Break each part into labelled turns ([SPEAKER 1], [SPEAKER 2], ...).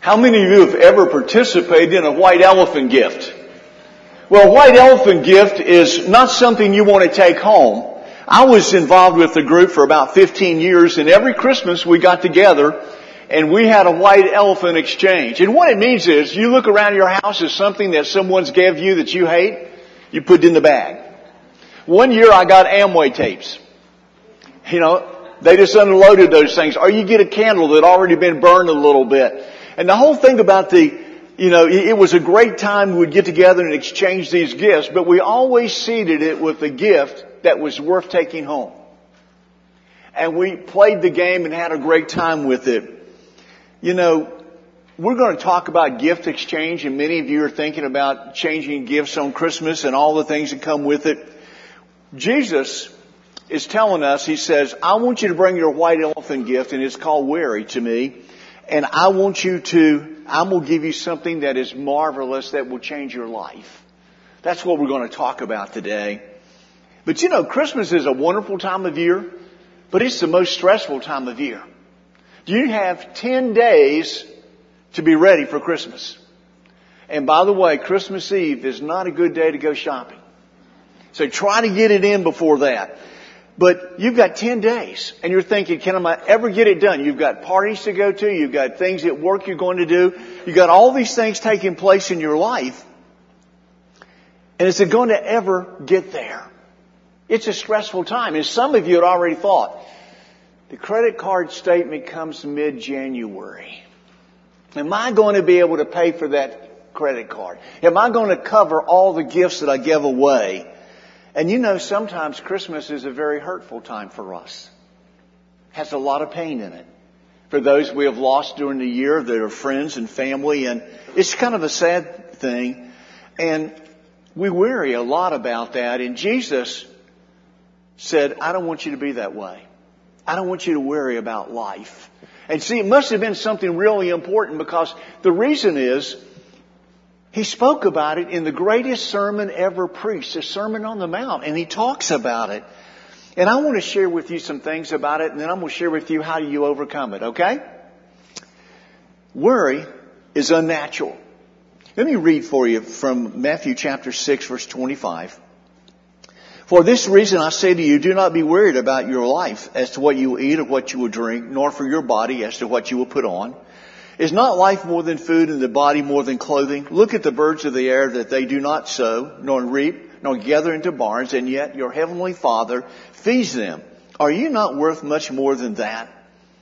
[SPEAKER 1] How many of you have ever participated in a white elephant gift? Well, a white elephant gift is not something you want to take home. I was involved with the group for about 15 years, and every Christmas we got together and we had a white elephant exchange. And what it means is you look around your house as something that someone's gave you that you hate, you put it in the bag. One year I got Amway tapes. They just unloaded those things. Or you get a candle that had already been burned a little bit. And the whole thing about it was a great time we'd get together and exchange these gifts, but we always seeded it with a gift that was worth taking home. And we played the game and had a great time with it. We're going to talk about gift exchange, and many of you are thinking about changing gifts on Christmas and all the things that come with it. Jesus is telling us, He says, I want you to bring your white elephant gift, and it's called worry, to me. And I'm going to give you something that is marvelous that will change your life. That's what we're going to talk about today. But Christmas is a wonderful time of year, but it's the most stressful time of year. You have 10 days to be ready for Christmas. And by the way, Christmas Eve is not a good day to go shopping. So try to get it in before that. But you've got 10 days and you're thinking, can I ever get it done? You've got parties to go to. You've got things at work you're going to do. You've got all these things taking place in your life. And is it going to ever get there? It's a stressful time. And some of you had already thought, the credit card statement comes mid-January. Am I going to be able to pay for that credit card? Am I going to cover all the gifts that I give away? And sometimes Christmas is a very hurtful time for us. Has a lot of pain in it. For those we have lost during the year, that are friends and family, and it's kind of a sad thing. And we worry a lot about that. And Jesus said, I don't want you to be that way. I don't want you to worry about life. And see, it must have been something really important, because the reason is, He spoke about it in the greatest sermon ever preached, the Sermon on the Mount, and He talks about it. And I want to share with you some things about it, and then I'm going to share with you how you overcome it, okay? Worry is unnatural. Let me read for you from Matthew chapter 6, verse 25. For this reason I say to you, do not be worried about your life as to what you will eat or what you will drink, nor for your body as to what you will put on. Is not life more than food, and the body more than clothing? Look at the birds of the air, that they do not sow, nor reap, nor gather into barns, and yet your heavenly Father feeds them. Are you not worth much more than that?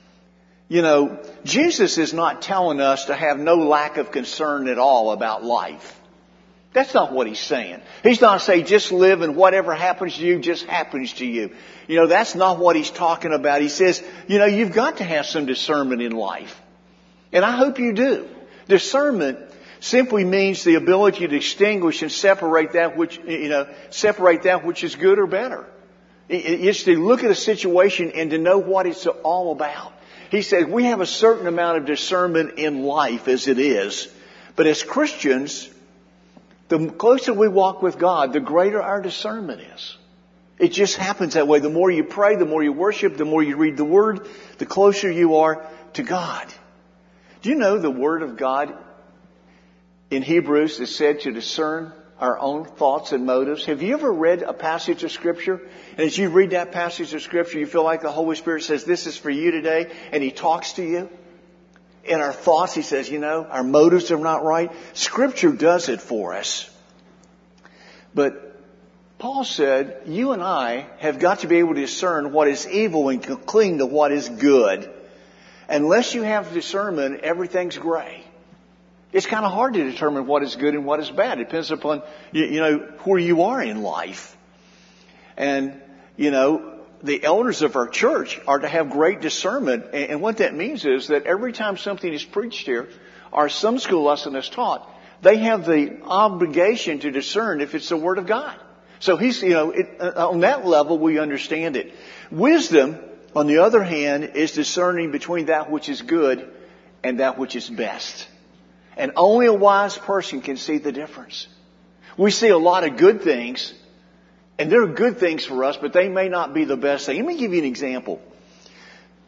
[SPEAKER 1] Jesus is not telling us to have no lack of concern at all about life. That's not what He's saying. He's not saying just live and whatever happens to you just happens to you. That's not what He's talking about. He says, you've got to have some discernment in life. And I hope you do. Discernment simply means the ability to distinguish and separate that which is good or better. It's to look at a situation and to know what it's all about. He said we have a certain amount of discernment in life as it is. But as Christians, the closer we walk with God, the greater our discernment is. It just happens that way. The more you pray, the more you worship, the more you read the Word, the closer you are to God. Do you know the Word of God in Hebrews is said to discern our own thoughts and motives? Have you ever read a passage of Scripture, and as you read that passage of Scripture, you feel like the Holy Spirit says, this is for you today, and He talks to you? In our thoughts, He says, our motives are not right. Scripture does it for us. But Paul said, you and I have got to be able to discern what is evil and cling to what is good. Unless you have discernment, everything's gray. It's kind of hard to determine what is good and what is bad. It depends upon, where you are in life. And, the elders of our church are to have great discernment. And what that means is that every time something is preached here, or some school lesson is taught, they have the obligation to discern if it's the Word of God. So on that level, we understand it. Wisdom, on the other hand, is discerning between that which is good and that which is best. And only a wise person can see the difference. We see a lot of good things, and they're good things for us, but they may not be the best thing. Let me give you an example.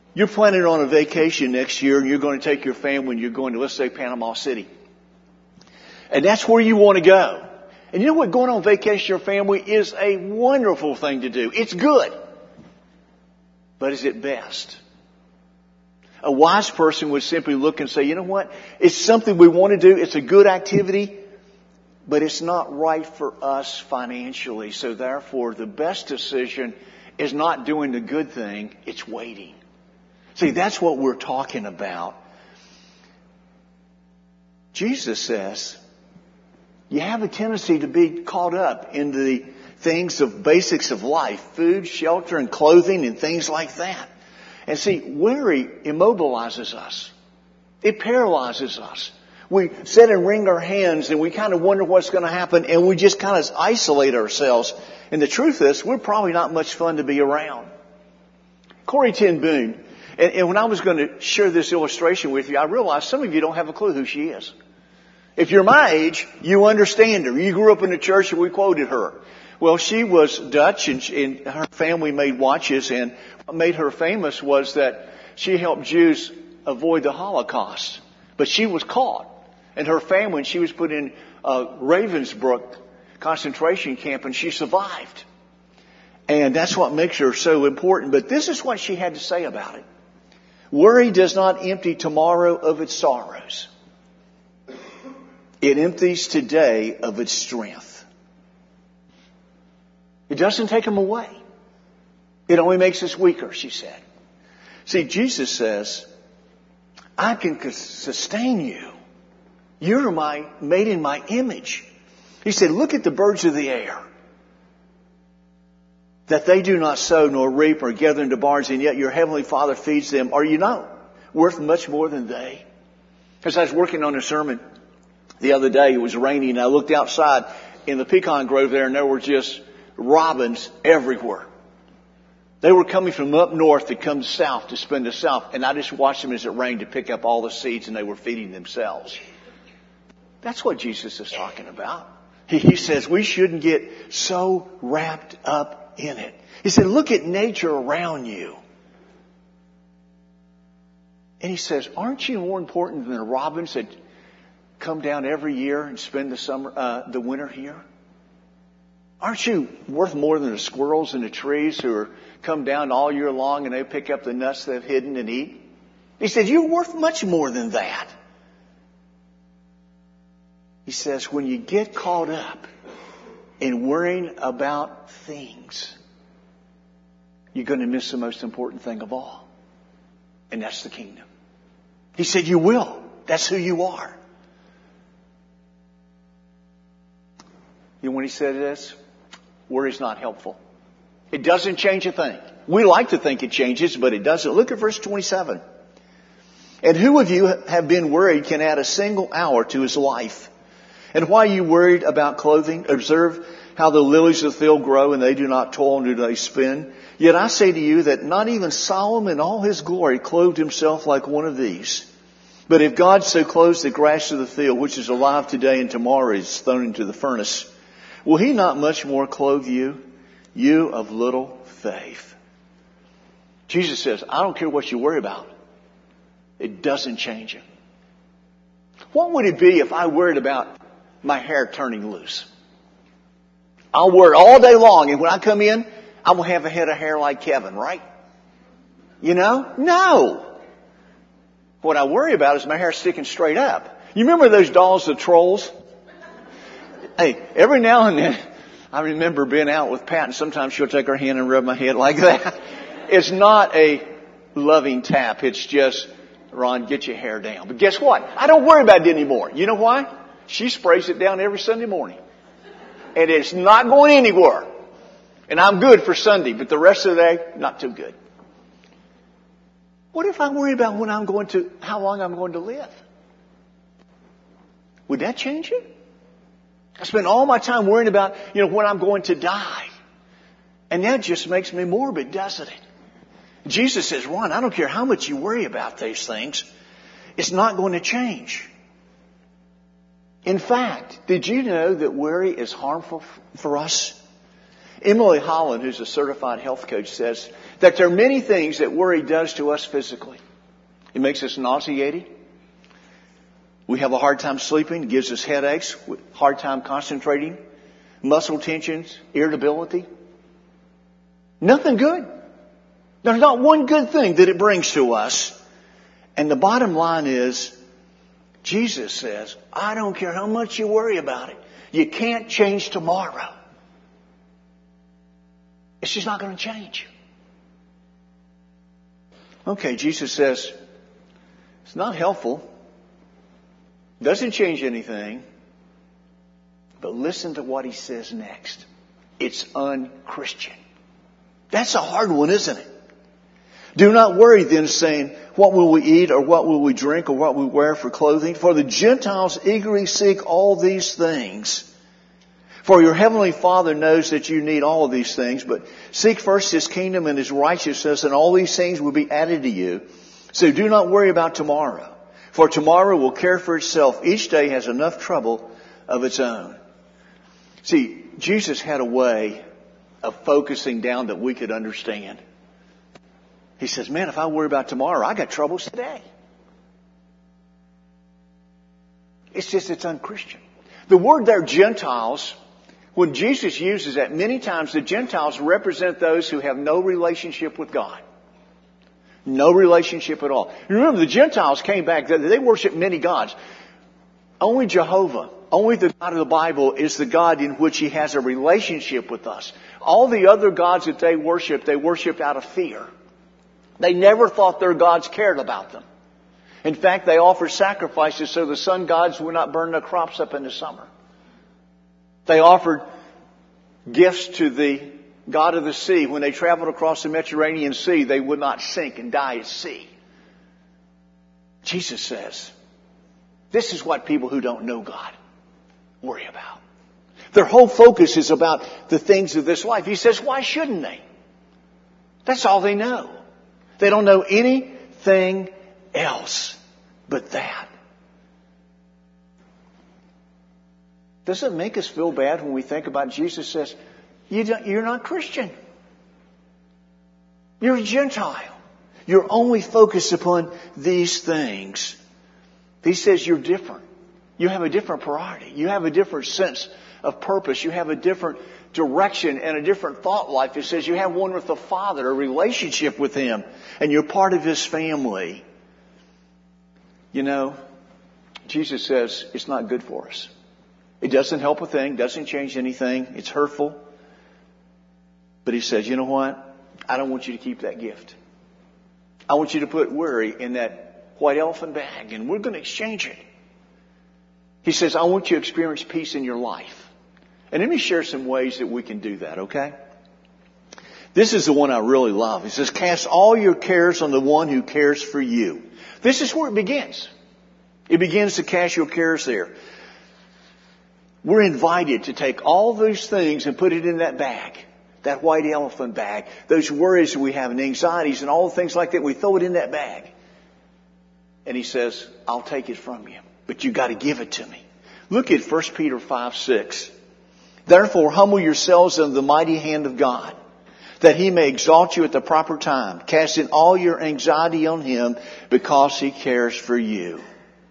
[SPEAKER 1] You're planning on a vacation next year and you're going to take your family and you're going to, let's say, Panama City. And that's where you want to go. And you know what? Going on vacation with your family is a wonderful thing to do. It's good. But is it best? A wise person would simply look and say, you know what? It's something we want to do. It's a good activity. But it's not right for us financially. So therefore, the best decision is not doing the good thing. It's waiting. See, that's what we're talking about. Jesus says, you have a tendency to be caught up in the things of basics of life, food, shelter, and clothing, and things like that. And see, worry immobilizes us. It paralyzes us. We sit and wring our hands and we kind of wonder what's going to happen, and we just kind of isolate ourselves. And the truth is, we're probably not much fun to be around. Corrie ten Boom. And when I was going to share this illustration with you, I realized some of you don't have a clue who she is. If you're my age, you understand her. You grew up in the church and we quoted her. Well, she was Dutch and her family made watches, and what made her famous was that she helped Jews avoid the Holocaust. But she was caught, and her family, and she was put in Ravensbrück concentration camp, and she survived. And that's what makes her so important. But this is what she had to say about it. Worry does not empty tomorrow of its sorrows. It empties today of its strength. It doesn't take them away. It only makes us weaker, she said. See, Jesus says, I can sustain you. You're made in my image. He said, look at the birds of the air, that they do not sow nor reap or gather into barns, and yet your heavenly Father feeds them. Are you not worth much more than they? As I was working on a sermon the other day, it was raining, and I looked outside in the pecan grove there, and there were just robins everywhere. They were coming from up north to come south to spend the south, and I just watched them as it rained to pick up all the seeds, and they were feeding themselves. That's what Jesus is talking about. He says we shouldn't get so wrapped up in it. He said, look at nature around you. And he says, aren't you more important than the robins that come down every year and spend the winter here? Aren't you worth more than the squirrels in the trees who come down all year long and they pick up the nuts they've hidden and eat? He said, you're worth much more than that. He says, when you get caught up in worrying about things, you're going to miss the most important thing of all. And that's the kingdom. He said, you will. That's who you are. You know when he said this? Worry's not helpful. It doesn't change a thing. We like to think it changes, but it doesn't. Look at verse 27. And who of you have been worried can add a single hour to his life? And why are you worried about clothing? Observe how the lilies of the field grow, and they do not toil, nor do they spin. Yet I say to you that not even Solomon in all his glory clothed himself like one of these. But if God so clothes the grass of the field, which is alive today and tomorrow is thrown into the furnace, will he not much more clothe you, you of little faith? Jesus says, I don't care what you worry about. It doesn't change it. What would it be if I worried about my hair turning loose? I'll wear it all day long, and when I come in, I'm going to have a head of hair like Kevin, right? You know? No. What I worry about is my hair sticking straight up. You remember those dolls, the trolls? Hey, every now and then, I remember being out with Pat, and sometimes she'll take her hand and rub my head like that. It's not a loving tap. It's just, Ron, get your hair down. But guess what? I don't worry about it anymore. You know why? She sprays it down every Sunday morning. And it's not going anywhere. And I'm good for Sunday, but the rest of the day, not too good. What if I worry about how long I'm going to live? Would that change it? I spend all my time worrying about, when I'm going to die. And that just makes me morbid, doesn't it? Jesus says, Ron, I don't care how much you worry about these things. It's not going to change. In fact, did you know that worry is harmful for us? Emily Holland, who's a certified health coach, says that there are many things that worry does to us physically. It makes us nauseated. We have a hard time sleeping. It gives us headaches, hard time concentrating, muscle tensions, irritability. Nothing good. There's not one good thing that it brings to us. And the bottom line is, Jesus says, I don't care how much you worry about it. You can't change tomorrow. It's just not going to change. Okay, Jesus says, it's not helpful. Doesn't change anything. But listen to what he says next. It's unchristian. That's a hard one, isn't it? Do not worry then, saying, what will we eat, or what will we drink, or what will we wear for clothing? For the Gentiles eagerly seek all these things. For your heavenly Father knows that you need all of these things, but seek first His kingdom and His righteousness, and all these things will be added to you. So do not worry about tomorrow, for tomorrow will care for itself. Each day has enough trouble of its own. See, Jesus had a way of focusing down that we could understand. He says, man, if I worry about tomorrow, I got troubles today. It's unchristian. The word there, Gentiles, when Jesus uses that, many times the Gentiles represent those who have no relationship with God. No relationship at all. You remember, the Gentiles came back, they worship many gods. Only Jehovah, only the God of the Bible is the God in which He has a relationship with us. All the other gods that they worshiped out of fear. They never thought their gods cared about them. In fact, they offered sacrifices so the sun gods would not burn their crops up in the summer. They offered gifts to the god of the sea. When they traveled across the Mediterranean Sea, they would not sink and die at sea. Jesus says, this is what people who don't know God worry about. Their whole focus is about the things of this life. He says, why shouldn't they? That's all they know. They don't know anything else but that. Does it make us feel bad when we think about Jesus says, you're not Christian. You're a Gentile. You're only focused upon these things. He says you're different. You have a different priority. You have a different sense of purpose. You have a different direction and a different thought life. It says you have one with the Father, a relationship with Him, and you're part of His family. You know, Jesus says it's not good for us. It doesn't help a thing, doesn't change anything. It's hurtful. But He says, you know what? I don't want you to keep that gift. I want you to put worry in that white elephant bag, and we're going to exchange it. He says, I want you to experience peace in your life. And let me share some ways that we can do that, okay? This is the one I really love. He says, cast all your cares on the one who cares for you. This is where it begins. It begins to cast your cares there. We're invited to take all those things and put it in that bag, that white elephant bag, those worries we have and anxieties and all the things like that. We throw it in that bag. And He says, I'll take it from you, but you got to give it to me. Look at 1 Peter 5:6. Therefore, humble yourselves under the mighty hand of God, that He may exalt you at the proper time, casting all your anxiety on Him because He cares for you.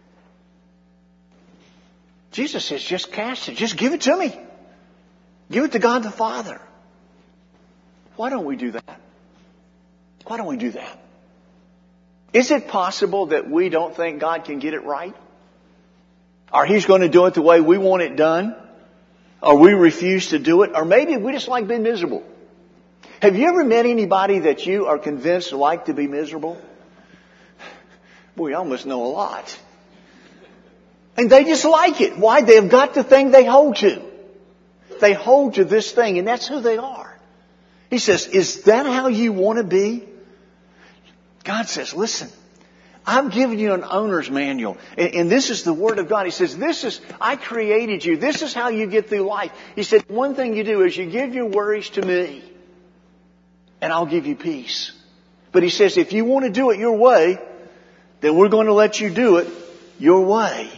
[SPEAKER 1] Jesus says, just cast it. Just give it to me. Give it to God the Father. Why don't we do that? Why don't we do that? Is it possible that we don't think God can get it right? Or He's going to do it the way we want it done? Or we refuse to do it? Or maybe we just like being miserable. Have you ever met anybody that you are convinced like to be miserable? Boy, you almost know a lot. And they just like it. Why? They've got the thing they hold to. They hold to this thing, and that's who they are. He says, is that how you want to be? God says, listen, I've given you an owner's manual. And this is the Word of God. He says, I created you. This is how you get through life. He said, one thing you do is you give your worries to me, and I'll give you peace. But He says, if you want to do it your way, then we're going to let you do it your way.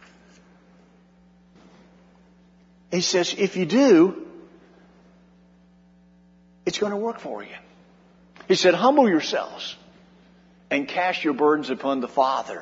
[SPEAKER 1] He says, if you do, it's going to work for you. He said, humble yourselves and cast your burdens upon the Father.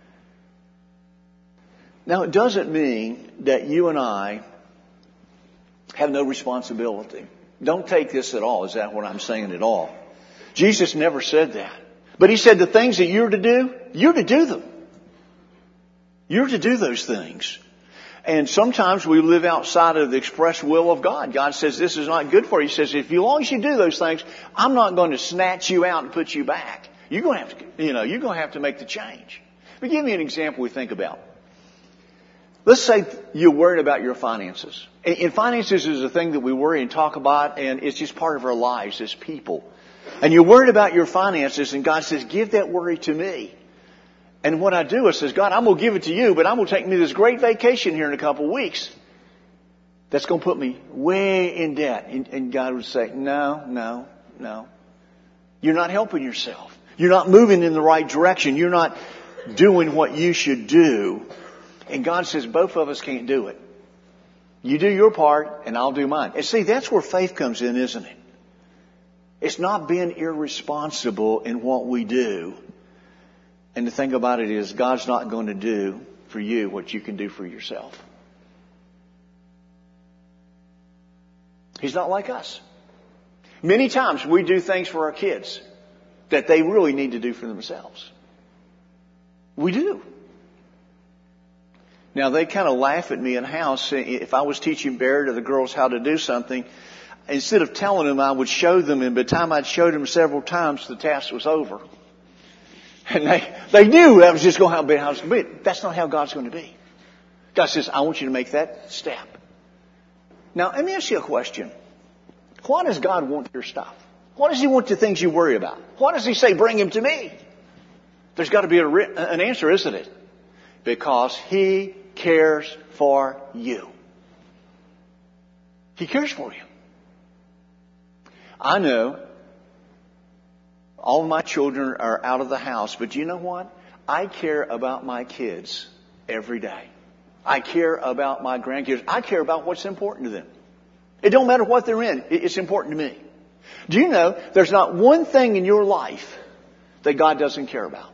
[SPEAKER 1] Now, it doesn't mean that you and I have no responsibility. Don't take this at all. Is that what I'm saying at all? Jesus never said that. But He said the things that you're to do them. You're to do those things. And sometimes we live outside of the express will of God. God says this is not good for you. He says, as long as you do those things, I'm not going to snatch you out and put you back. You're going to have to make the change. But give me an example we think about. Let's say you're worried about your finances. And finances is a thing that we worry and talk about, and it's just part of our lives as people. And you're worried about your finances, and God says, give that worry to me. And what I do is says, God, I'm going to give it to you, but I'm going to take me this great vacation here in a couple of weeks. That's going to put me way in debt. And God would say, no. You're not helping yourself. You're not moving in the right direction. You're not doing what you should do. And God says, both of us can't do it. You do your part, and I'll do mine. And see, that's where faith comes in, isn't it? It's not being irresponsible in what we do. And the thing about it is, God's not going to do for you what you can do for yourself. He's not like us. Many times we do things for our kids that they really need to do for themselves. We do. Now, they kind of laugh at me in house. If I was teaching Barrett or the girls how to do something, instead of telling them, I would show them. And by the time I'd showed them several times, the task was over. And they knew that was just going to be how it's going to be. That's not how God's going to be. God says, I want you to make that step. Now, let me ask you a question. Why does God want your stuff? Why does He want the things you worry about? Why does He say, bring them to me? There's got to be an answer, isn't it? Because He cares for you. He cares for you. I know all of my children are out of the house, but you know what? I care about my kids every day. I care about my grandkids. I care about what's important to them. It don't matter what they're in. It's important to me. Do you know there's not one thing in your life that God doesn't care about?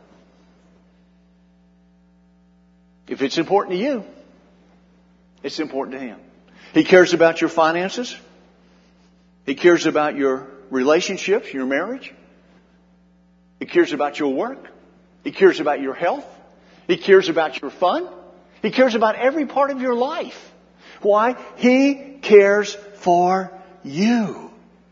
[SPEAKER 1] If it's important to you, it's important to Him. He cares about your finances. He cares about your relationships, your marriage. He cares about your work. He cares about your health. He cares about your fun. He cares about every part of your life. Why? He cares for you.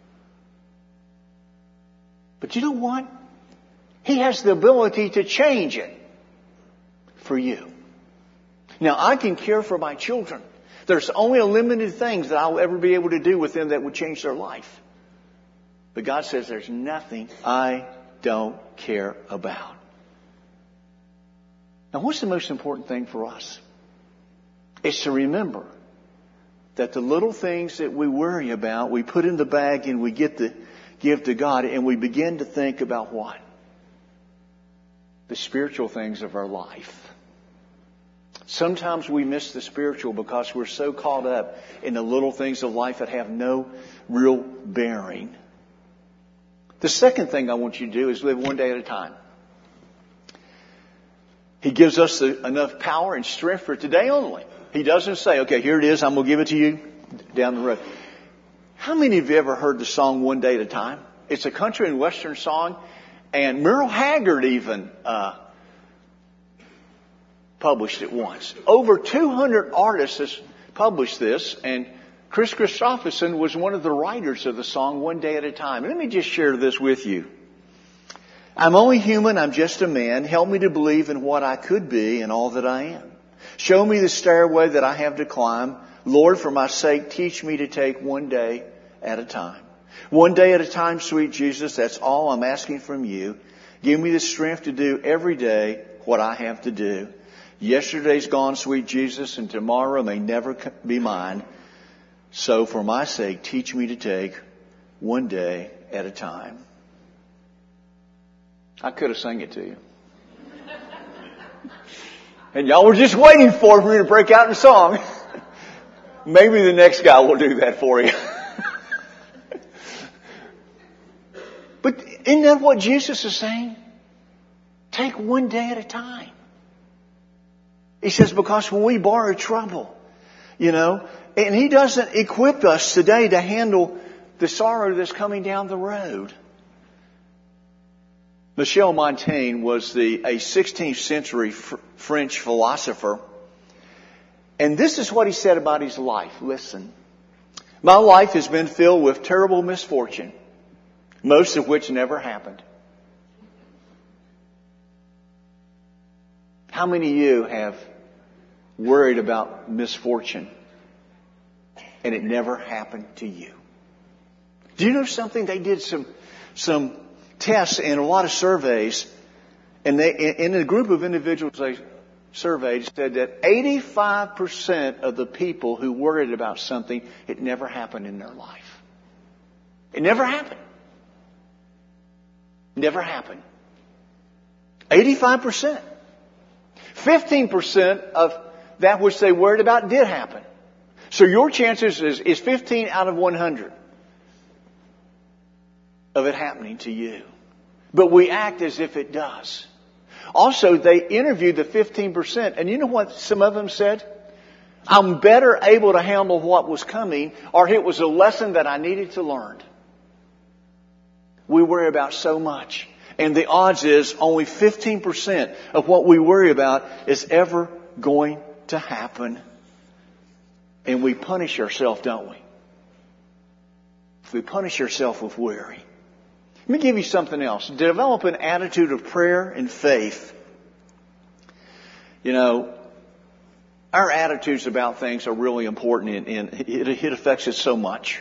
[SPEAKER 1] But you know what? He has the ability to change it for you. Now, I can care for my children. There's only a limited things that I'll ever be able to do with them that would change their life. But God says there's nothing I don't care about. Now, what's the most important thing for us? It's to remember that the little things that we worry about, we put in the bag and we give to God, and we begin to think about what? The spiritual things of our life. Sometimes we miss the spiritual because we're so caught up in the little things of life that have no real bearing. The second thing I want you to do is live one day at a time. He gives us enough power and strength for today only. He doesn't say, okay, here it is, I'm going to give it to you down the road. How many of you ever heard the song One Day at a Time? It's a country and western song, and Merle Haggard even published it once. Over 200 artists has published this, and Chris Christopherson was one of the writers of the song One Day at a Time. And let me just share this with you. I'm only human, I'm just a man. Help me to believe in what I could be and all that I am. Show me the stairway that I have to climb. Lord, for my sake, teach me to take one day at a time. One day at a time, sweet Jesus, that's all I'm asking from you. Give me the strength to do every day what I have to do. Yesterday's gone, sweet Jesus, and tomorrow may never be mine. So for my sake, teach me to take one day at a time. I could have sang it to you. And y'all were just waiting for me to break out in song. Maybe the next guy will do that for you. Isn't that what Jesus is saying? Take one day at a time. He says, because when we borrow trouble, and He doesn't equip us today to handle the sorrow that's coming down the road. Michel Montaigne was a 16th century French philosopher. And this is what he said about his life. Listen. My life has been filled with terrible misfortune, most of which never happened. How many of you have worried about misfortune and it never happened to you? Do you know something? They did some tests and a lot of surveys, and in a group of individuals they surveyed said that 85% of the people who worried about something, it never happened in their life. It never happened. Never happened. 85%. 15% of that which they worried about did happen. So your chances is 15 out of 100 of it happening to you. But we act as if it does. Also, they interviewed the 15%, and you know what some of them said? I'm better able to handle what was coming, or it was a lesson that I needed to learn. We worry about so much. And the odds is only 15% of what we worry about is ever going to happen. And we punish ourselves, don't we? We punish ourselves with worry. Let me give you something else. Develop an attitude of prayer and faith. Our attitudes about things are really important, and it affects us so much.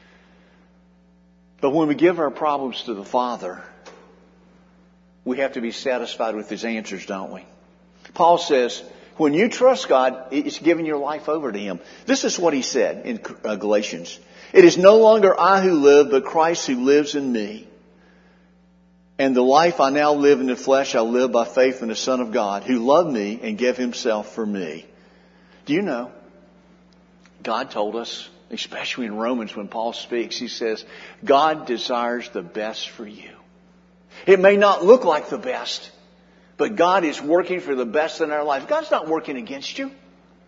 [SPEAKER 1] But when we give our problems to the Father, we have to be satisfied with His answers, don't we? Paul says, when you trust God, it's giving your life over to Him. This is what he said in Galatians. It is no longer I who live, but Christ who lives in me. And the life I now live in the flesh, I live by faith in the Son of God, who loved me and gave Himself for me. Do you know, God told us, especially in Romans when Paul speaks, he says, God desires the best for you. It may not look like the best, but God is working for the best in our life. God's not working against you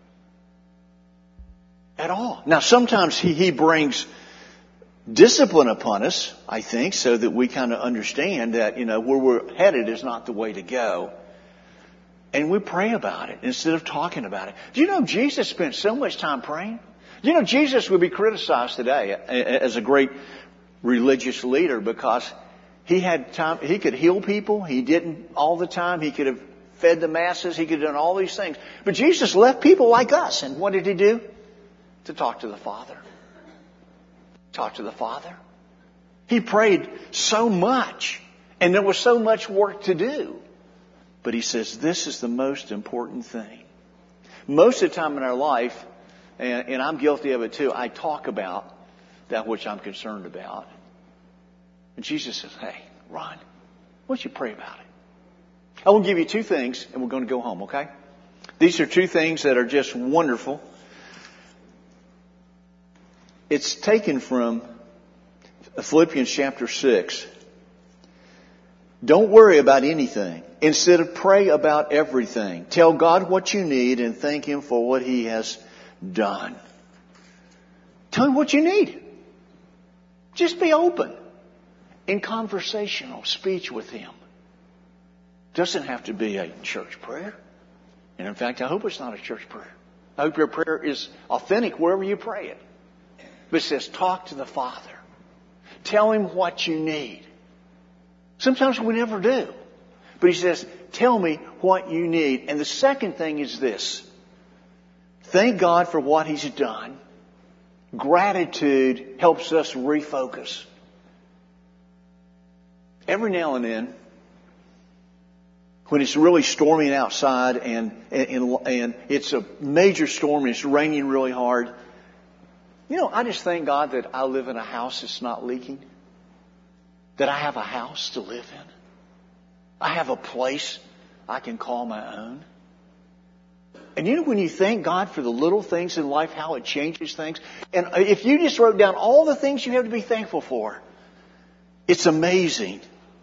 [SPEAKER 1] at all. Now, sometimes He brings discipline upon us, I think, so that we kind of understand that, where we're headed is not the way to go. And we pray about it instead of talking about it. Do you know Jesus spent so much time praying? Do you know Jesus would be criticized today as a great religious leader because He had time, He could heal people. He didn't all the time. He could have fed the masses. He could have done all these things. But Jesus left people like us. And what did He do? To talk to the Father. Talk to the Father. He prayed so much. And there was so much work to do. But He says this is the most important thing. Most of the time in our life, and I'm guilty of it too, I talk about that which I'm concerned about. And Jesus says, hey, Ron, why don't you pray about it? I will give you two things and we're going to go home, okay? These are two things that are just wonderful. It's taken from Philippians chapter 6. Don't worry about anything. Instead, pray about everything. Tell God what you need and thank Him for what He has done. Tell Him what you need. Just be open in conversational speech with Him. Doesn't have to be a church prayer. And in fact, I hope it's not a church prayer. I hope your prayer is authentic wherever you pray it. But it says, talk to the Father. Tell Him what you need. Sometimes we never do. But He says, tell me what you need. And the second thing is this. Thank God for what He's done. Gratitude helps us refocus. Every now and then, when it's really storming outside and it's a major storm and it's raining really hard, I just thank God that I live in a house that's not leaking. That I have a house to live in. I have a place I can call my own. And when you thank God for the little things in life, how it changes things. And if you just wrote down all the things you have to be thankful for, it's amazing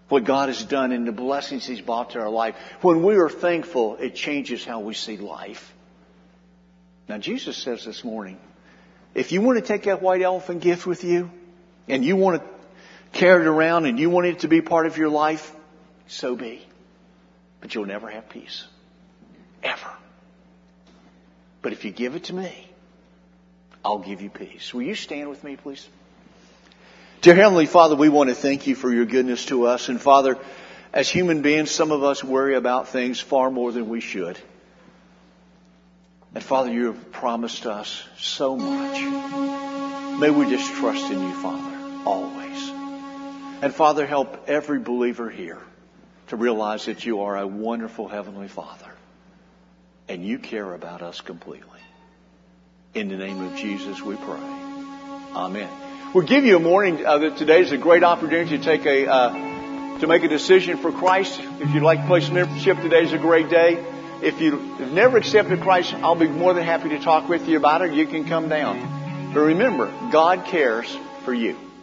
[SPEAKER 1] what God has done and the blessings He's brought to our life. When we are thankful, it changes how we see life. Now, Jesus says this morning, if you want to take that white elephant gift with you, and you want to carry it around and you want it to be part of your life, so be. But you'll never have peace. Ever. But if you give it to me, I'll give you peace. Will you stand with me, please? Dear Heavenly Father, we want to thank you for your goodness to us. And Father, as human beings, some of us worry about things far more than we should. And Father, you have promised us so much. May we just trust in you, Father, always. And Father, help every believer here to realize that you are a wonderful Heavenly Father. And you care about us completely. In the name of Jesus we pray. Amen. We'll give you a morning that today is a great opportunity to take to make a decision for Christ. If you'd like to place membership, today is a great day. If you've never accepted Christ, I'll be more than happy to talk with you about it. You can come down. But remember, God cares for you.